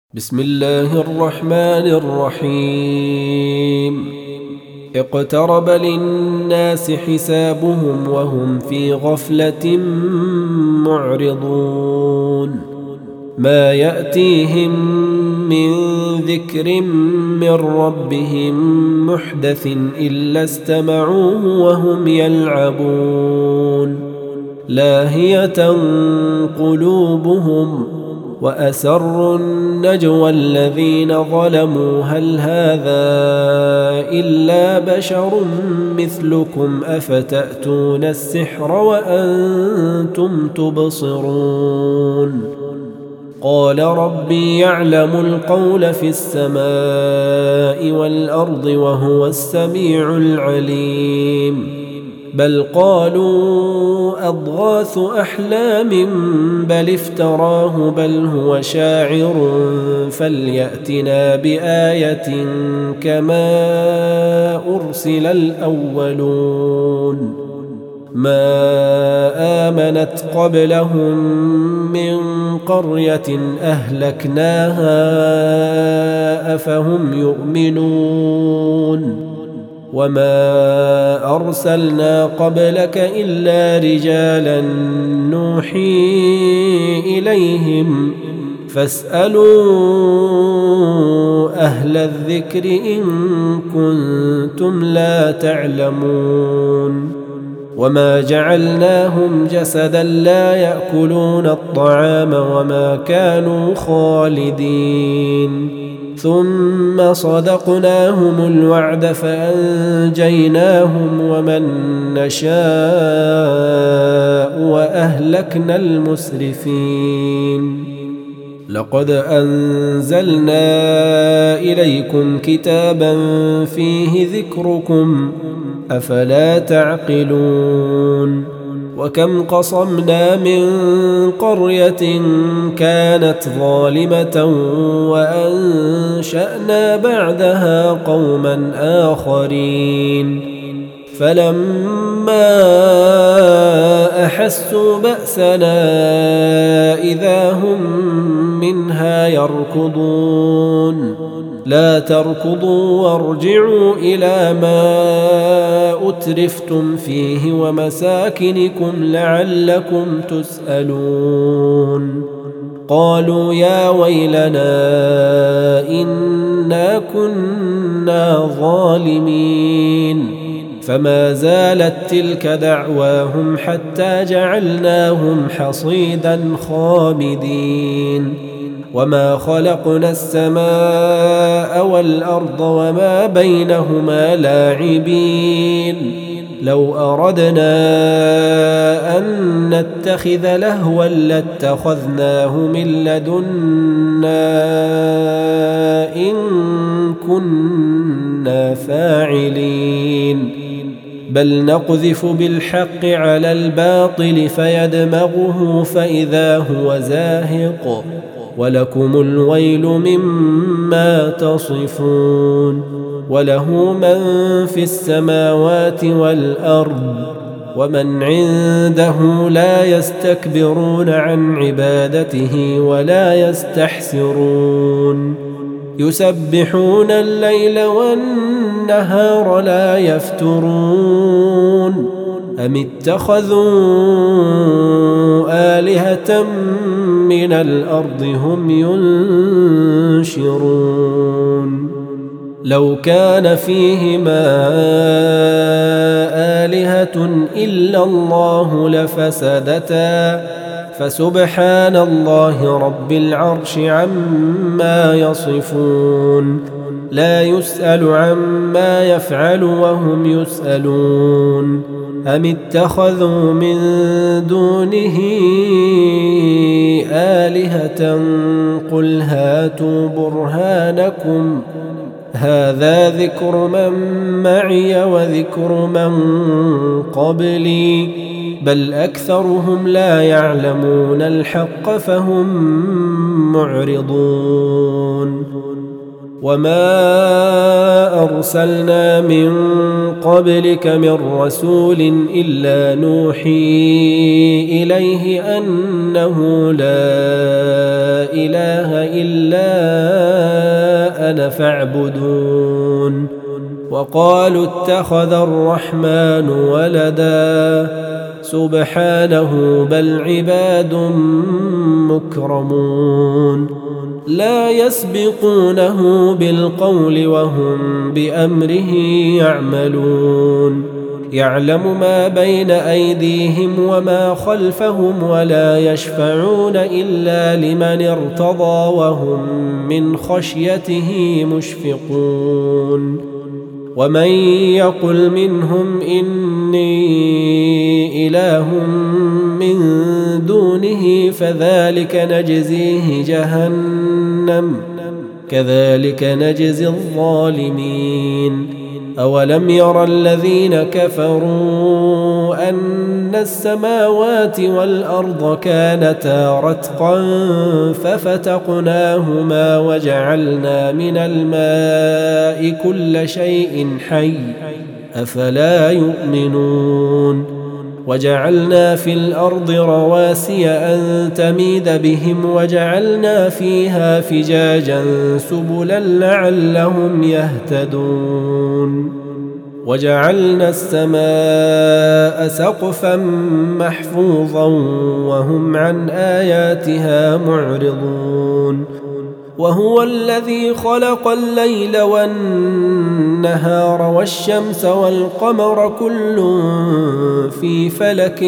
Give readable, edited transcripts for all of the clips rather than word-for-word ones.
بسم الله الرحمن الرحيم. اقترب للناس حسابهم وهم في غفلة معرضون. ما يأتيهم من ذكر من ربهم محدث إلا استمعوه وهم يلعبون. لاهية قلوبهم وأسروا النجوى الذين ظلموا هل هذا إلا بشر مثلكم أفتأتون السحر وأنتم تبصرون. قال ربي يعلم القول في السماء والأرض وهو السميع العليم. بل قالوا أضغاث أحلام بل افتراه بل هو شاعر فليأتنا بآية كما أرسل الأولون. ما آمنت قبلهم من قرية أهلكناها أفهم يؤمنون. وما أرسلنا قبلك إلا رجالا نوحي إليهم فاسألوا أهل الذكر إن كنتم لا تعلمون. وما جعلناهم جسدا لا يأكلون الطعام وما كانوا خالدين. ثم صدقناهم الوعد فأنجيناهم ومن نشاء وأهلكنا المسرفين. لقد أنزلنا إليكم كتابا فيه ذكركم أفلا تعقلون. وكم قصمنا من قرية كانت ظالمة وأنشأنا بعدها قوما آخرين فلما أحسوا بأسنا إذا هم منها يركضون. لا تركضوا وارجعوا إلى ما أترفتم فيه ومساكنكم لعلكم تسألون. قالوا يا ويلنا إنا كنا ظالمين. فما زالت تلك دعواهم حتى جعلناهم حصيدا خامدين. وما خلقنا السماء والأرض وما بينهما لاعبين. لو أردنا أن نتخذ لهوا لاتخذناه من لدنا إن كنا فاعلين. بل نقذف بالحق على الباطل فيدمغه فإذا هو زاهق ولكم الويل مما تصفون. وله من في السماوات والأرض ومن عنده لا يستكبرون عن عبادته ولا يستحسرون. يسبحون الليل والنهار لا يفترون. أم اتخذوا آلهة من الأرض هم ينشرون. لو كان فيهما آلهة إلا الله لفسدتا فسبحان الله رب العرش عما يصفون. لا يسأل عما يفعل وهم يسألون. أم اتخذوا من دونه آلهة قل هاتوا برهانكم هذا ذكر من معي وذكر من قبلي بل أكثرهم لا يعلمون الحق فهم معرضون. وما أرسلنا من قبلك من رسول إلا نوحي إليه أنه لا إله إلا أنا فاعبدون وقالوا اتخذ الرحمن ولدا سبحانه بل عباد مكرمون لا يسبقونه بالقول وهم بأمره يعملون يعلم ما بين أيديهم وما خلفهم ولا يشفعون إلا لمن ارتضى وهم من خشيته مشفقون ومن يقل منهم إني إله من دونه فذلك نجزيه جهنم كذلك نجزي الظالمين أولم ير الذين كفروا أن السماوات والأرض كانتا رتقا ففتقناهما وجعلنا من الماء كل شيء حي أفلا يؤمنون وجعلنا في الأرض رواسي أن تميد بهم وجعلنا فيها فجاجا سبلا لعلهم يهتدون وجعلنا السماء سقفا محفوظا وهم عن آياتها معرضون وهو الذي خلق الليل والنهار والشمس والقمر كل في فلك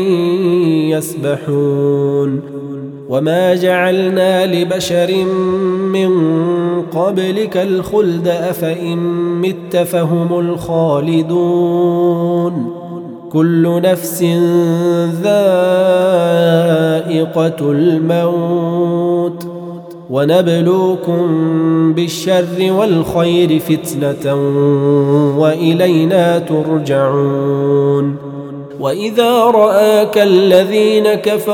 يسبحون وما جعلنا لبشر من قبلك الخلد أفإن مت فهم الخالدون كل نفس ذائقة الموت ونبلوكم بالشر والخير فتنة وإلينا ترجعون وإذا رآك الذين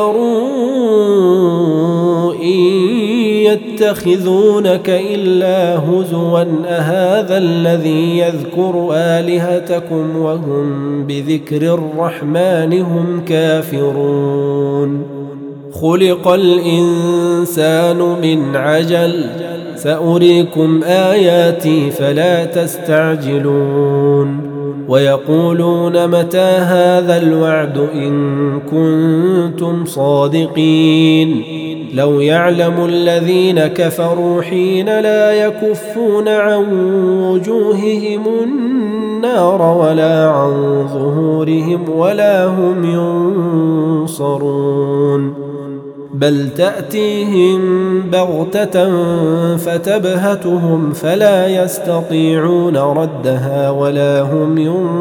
كفروا إن يتخذونك إلا هزوا أهذا الذي يذكر آلهتكم وهم بذكر الرحمن هم كافرون خلق الإنسان من عجل سأريكم آياتي فلا تستعجلون ويقولون متى هذا الوعد إن كنتم صادقين لو يعلم الذين كفروا حين لا يكفون عن وجوههم النار ولا عن ظهورهم ولا هم ينصرون بل تأتيهم بغتة فتبهتهم فلا يستطيعون ردها ولا هم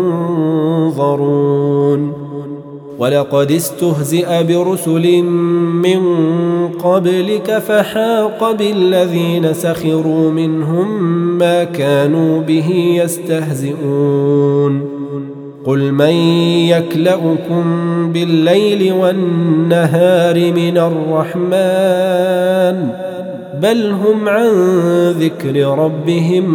ينظرون ولقد استهزئ برسل من قبلك فحاق بالذين سخروا منهم ما كانوا به يستهزئون قل من يكلؤكم بالليل والنهار من الرحمن بل هم عن ذكر ربهم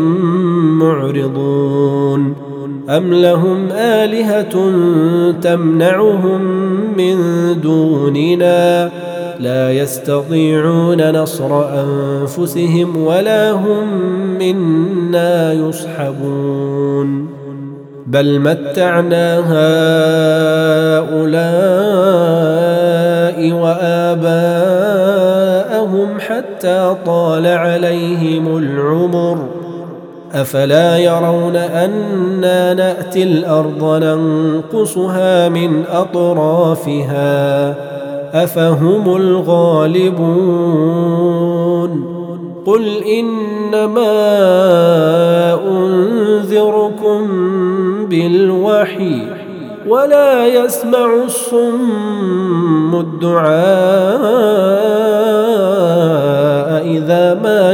معرضون أم لهم آلهة تمنعهم من دوننا لا يستطيعون نصر أنفسهم ولا هم منا يصحبون بل متعنا هؤلاء وآباءهم حتى طال عليهم العمر أفلا يرون أنا نأتي الأرض ننقصها من أطرافها أفهم الغالبون قل إنما أنذركم بالوحي ولا يسمع الصم الدعاء إذا ما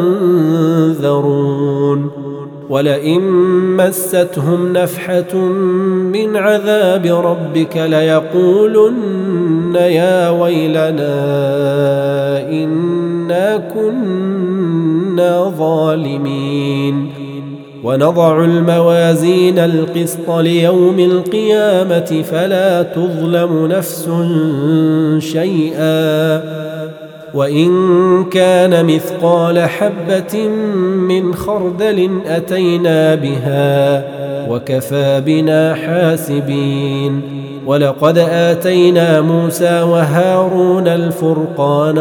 ينذرون ولئن مستهم نفحة من عذاب ربك ليقولن يا ويلنا إنا كنا كنا ظالمين ونضع الموازين القسط ليوم القيامة فلا تظلم نفس شيئا وإن كان مثقال حبة من خردل أتينا بها وكفى بنا حاسبين ولقد آتينا موسى وهارون الفرقان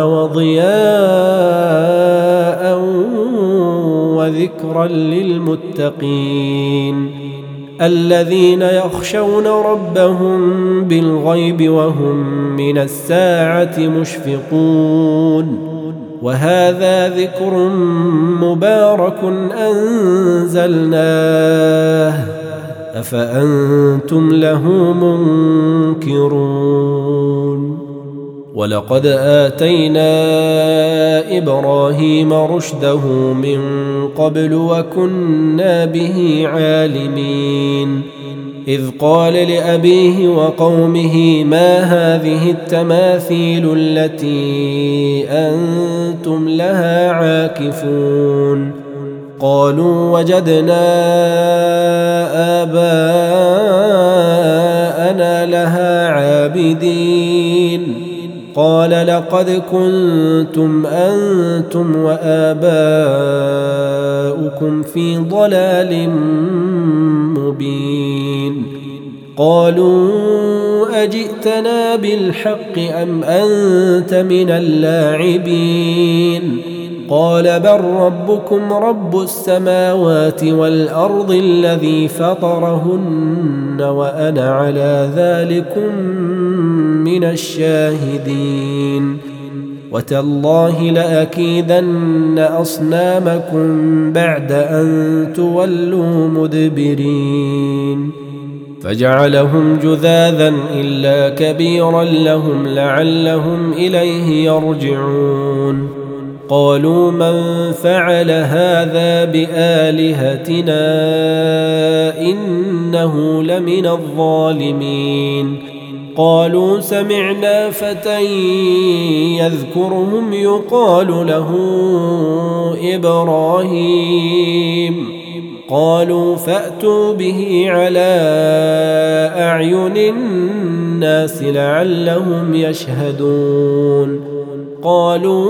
وضياء وذكرا للمتقين الذين يخشون ربهم بالغيب وهم من الساعة مشفقون وهذا ذكر مبارك أنزلناه أفأنتم له منكرون ولقد آتينا إبراهيم رشده من قبل وكنا به عالمين إذ قال لأبيه وقومه ما هذه التماثيل التي أنتم لها عاكفون قالوا وجدنا آباءنا لها عابدين قال لقد كنتم أنتم وآباؤكم في ضلال مبين قالوا أجئتنا بالحق أم أنت من اللاعبين قال بل ربكم رب السماوات والأرض الذي فطرهن وأنا على ذلكم من الشاهدين وتالله لأكيدن أصنامكم بعد أن تولوا مدبرين فجعلهم جذاذا إلا كبيرا لهم لعلهم إليه يرجعون قالوا من فعل هذا بآلهتنا إنه لمن الظالمين قالوا سمعنا فتى يذكرهم يقال له إبراهيم قالوا فأتوا به على أعين الناس لعلهم يشهدون قالوا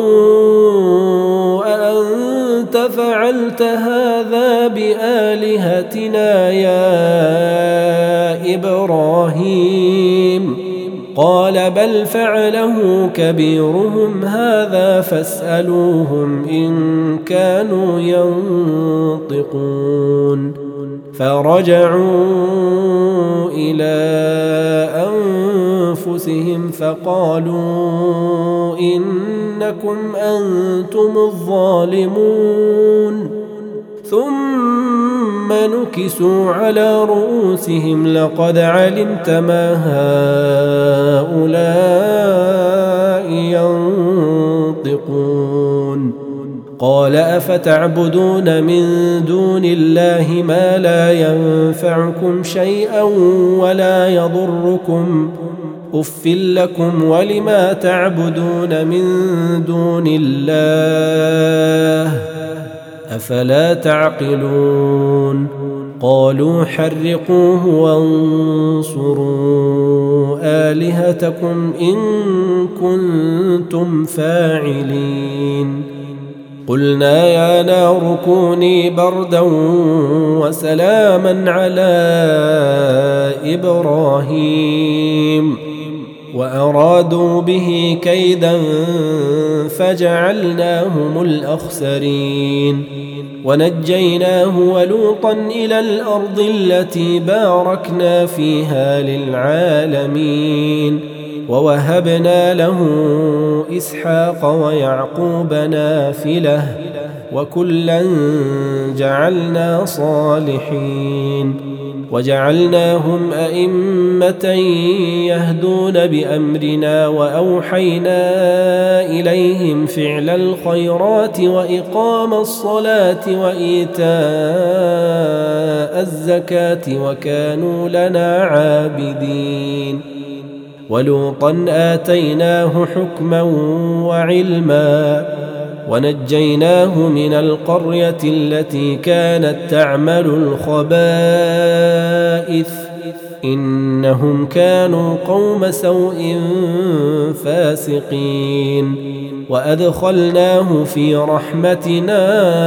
أأنت فعلت هذا بآلهتنا يا إبراهيم قال بل فعله كبيرهم هذا فاسألوهم إن كانوا ينطقون فرجعوا إلى أنفسهم فقالوا إنكم أنتم الظالمون ثم نكسوا على رؤوسهم لقد علمت ما هؤلاء ينطقون قال أفتعبدون من دون الله ما لا ينفعكم شيئا ولا يضركم أف لكم ولما تعبدون من دون الله أفلا تعقلون قالوا حرقوه وانصروا آلهتكم إن كنتم فاعلين قلنا يا نار كوني بردا وسلاما على إبراهيم وأرادوا به كيدا فجعلناهم الأخسرين ونجيناه ولوطا إلى الأرض التي باركنا فيها للعالمين ووهبنا له إسحاق ويعقوب نافلة وكلا جعلنا صالحين وجعلناهم أئمة يهدون بأمرنا وأوحينا إليهم فعل الخيرات وإقام الصلاة وإيتاء الزكاة وكانوا لنا عابدين ولوطا آتيناه حكما وعلما ونجيناه من القرية التي كانت تعمل الخبائث إنهم كانوا قوم سوء فاسقين وأدخلناه في رحمتنا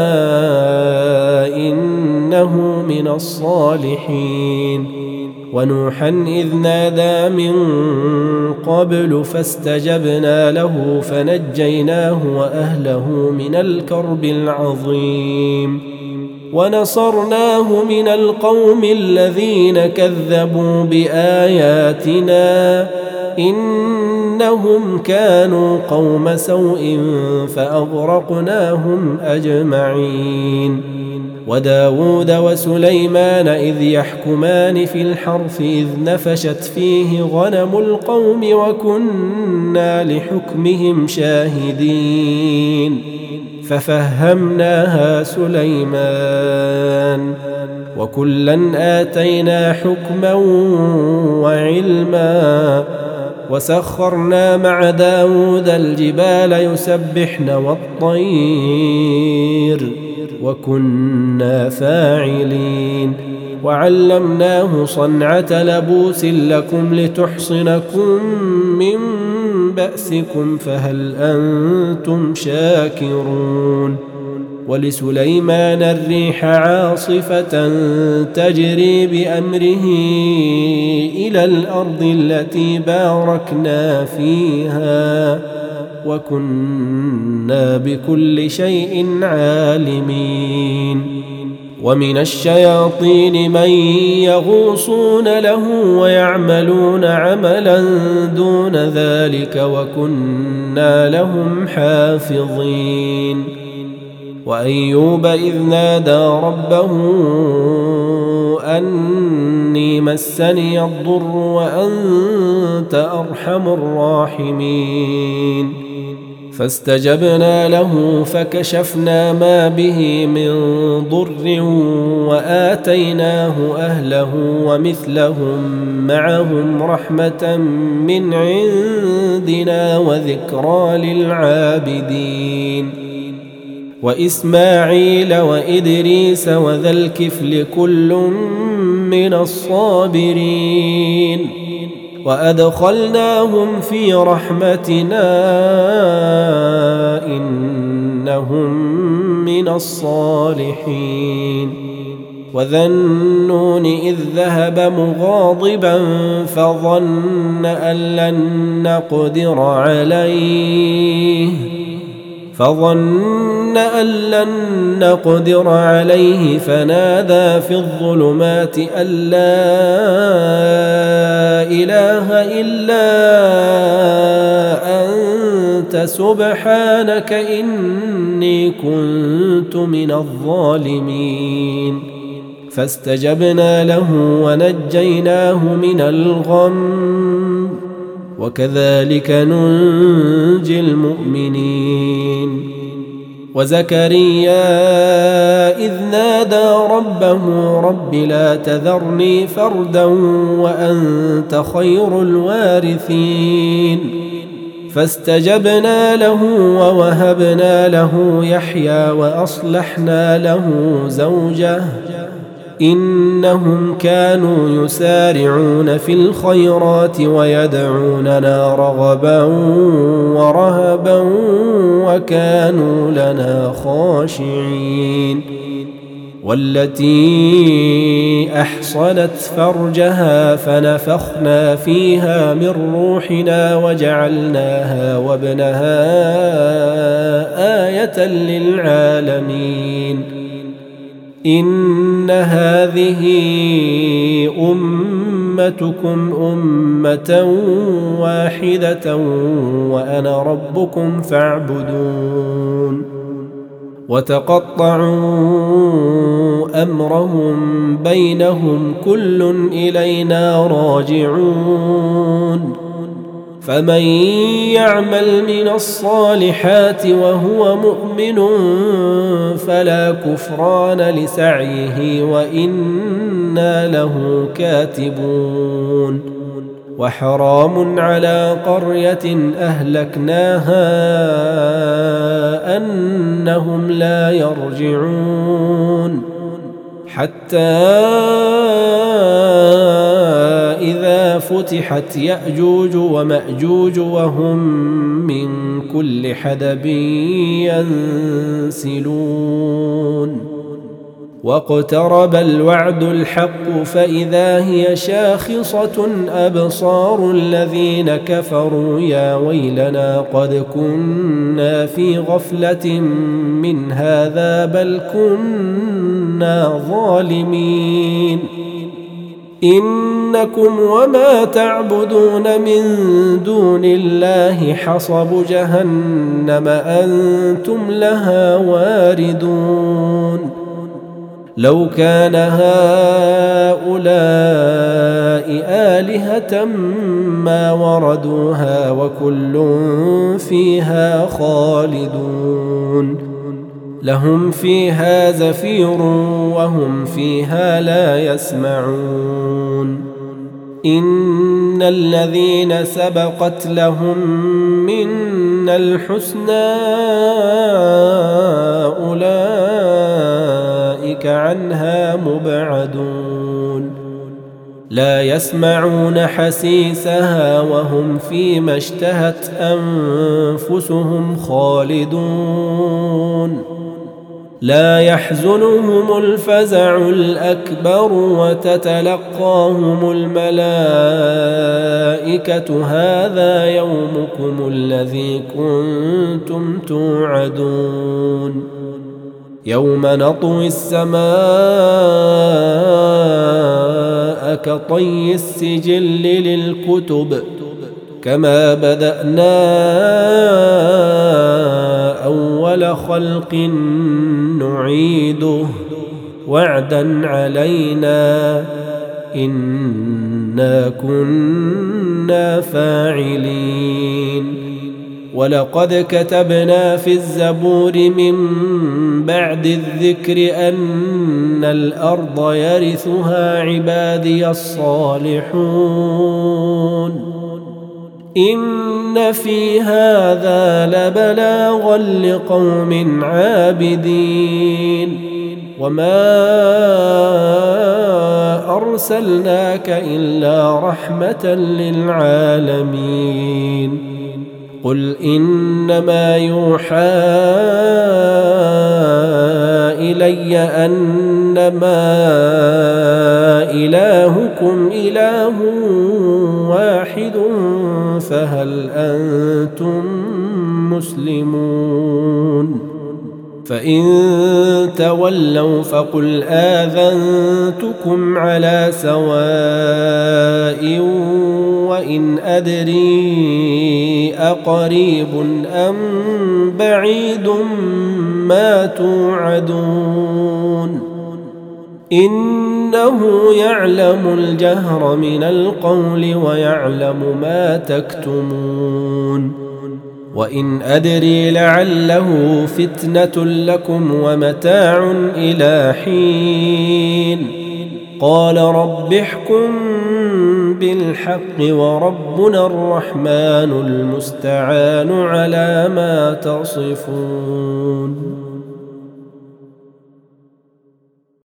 إنه من الصالحين ونوحا إذ نادى من قبل فاستجبنا له فنجيناه وأهله من الكرب العظيم ونصرناه من القوم الذين كذبوا بآياتنا إنهم كانوا قوم سوء فأغرقناهم أجمعين وداود وسليمان إذ يحكمان في الحرث إذ نفشت فيه غنم القوم وكنا لحكمهم شاهدين ففهمناها سليمان وكلا آتينا حكما وعلما وسخرنا مع داود الجبال يسبحن والطير وكنا فاعلين وعلمناه صنعة لبوس لكم لتحصنكم من بأسكم فهل أنتم شاكرون ولسليمان الريح عاصفة تجري بأمره إلى الأرض التي باركنا فيها وكنا بكل شيء عالمين ومن الشياطين من يغوصون له ويعملون عملا دون ذلك وكنا لهم حافظين وأيوب إذ نادى ربه أني مسني الضر وأنت أرحم الراحمين فاستجبنا له فكشفنا ما به من ضر وآتيناه أهله ومثلهم معهم رحمة من عندنا وذكرى للعابدين وإسماعيل وإدريس وذا الكفل كل من الصابرين وأدخلناهم في رحمتنا إنهم من الصالحين وذا النون إذ ذهب مغاضبا فظن أن لن نقدر عليه فنادى في الظلمات أن لا إله إلا أنت سبحانك إني كنت من الظالمين فاستجبنا له ونجيناه من الغم وكذلك ننجي المؤمنين وزكريا إذ نادى ربه رب لا تذرني فردا وأنت خير الوارثين فاستجبنا له ووهبنا له يحيى وأصلحنا له زوجه إنهم كانوا يسارعون في الخيرات ويدعوننا رغبا ورهبا وكانوا لنا خاشعين والتي أحصنت فرجها فنفخنا فيها من روحنا وجعلناها وابنها آية للعالمين إن هذه أمتكم أمة واحدة وأنا ربكم فاعبدون وتقطعوا أمرهم بينهم كل إلينا راجعون فمن يعمل من الصالحات وهو مؤمن فلا كفران لسعيه وإنا له كاتبون وحرام على قرية أهلكناها أنهم لا يرجعون حتى إذا فتحت يأجوج ومأجوج وهم من كل حدب ينسلون واقترب الوعد الحق فإذا هي شاخصة أبصار الذين كفروا يا ويلنا قد كنا في غفلة من هذا بل كنا ظالمين إنكم وما تعبدون من دون الله حصب جهنم أنتم لها واردون لو كان هؤلاء آلهة ما وردوها وكل فيها خالدون لهم فيها زفير وهم فيها لا يسمعون إن الذين سبقت لهم منا الحسنى أولئك عنها مبعدون لا يسمعون حسيسها وهم فيما اشتهت أنفسهم خالدون لا يحزنهم الفزع الأكبر وتتلقاهم الملائكة هذا يومكم الذي كنتم توعدون يوم نطوي السماء كطي السجل للكتب كما بدأنا أول خلق نعيده وعدا علينا إنا كنا فاعلين ولقد كتبنا في الزبور من بعد الذكر أن الأرض يرثها عبادي الصالحون إن في هذا لبلاغا لقوم عابدين وما أرسلناك إلا رحمة للعالمين قل إنما يوحى إلي أنما إلهكم إله واحد فهل أنتم مسلمون فإن تولوا فقل آذنتكم على سواء وإن أدري أقريب أم بعيد ما توعدون إنه يعلم الجهر من القول ويعلم ما تكتمون وإن أدري لعله فتنة لكم ومتاع إلى حين قال رب احكم بالحق وربنا الرحمن المستعان على ما تصفون.